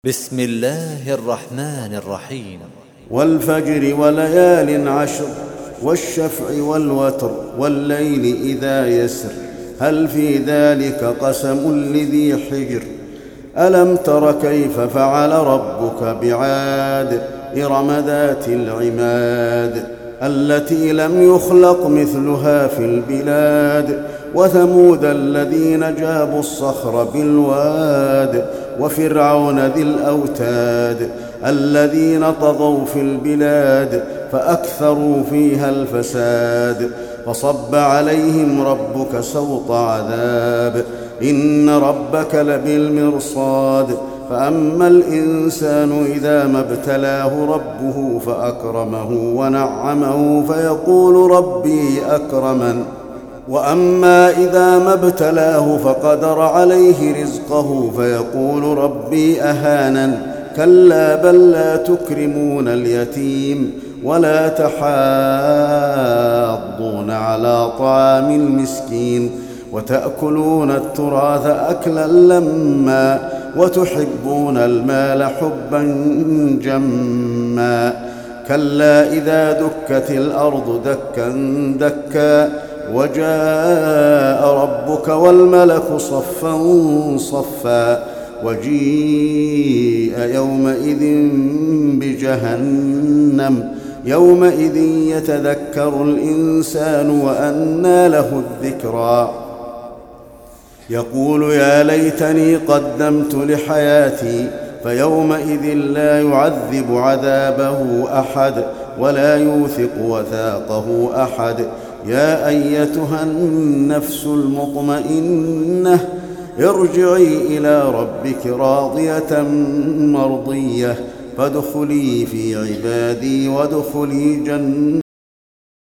بسم الله الرحمن الرحيم. والفجر وليال عشر والشفع والوتر والليل إذا يسر هل في ذلك قسم لذي حجر ألم تر كيف فعل ربك بعاد إرم ذات العماد التي لم يخلق مثلها في البلاد وثمود الذين جابوا الصخر بالواد وفرعون ذي الأوتاد الذين طغوا في البلاد فأكثروا فيها الفساد فصب عليهم ربك سوط عذاب إن ربك لبالمرصاد فأما الإنسان إذا ما ابتلاه ربه فأكرمه ونعمه فيقول ربي أكرمن وأما إذا ما ابتلاه فقدر عليه رزقه فيقول ربي أهانن كلا بل لا تكرمون اليتيم ولا تحاضون على طعام المسكين وتأكلون التراث أكلا لما وتحبون المال حبا جما كلا إذا دكت الأرض دكا دكا وجاء ربك والملك صفا صفا وجيء يومئذ بجهنم يومئذ يتذكر الإنسان وأنى له الذكرى يقول يا ليتني قدمت لحياتي فيومئذ لا يعذب عذابه أحد ولا يوثق وثاقه أحد يا أيتها النفس المطمئنة ارجعي إلى ربك راضية مرضية فادخلي في عبادي وادخلي جنتي.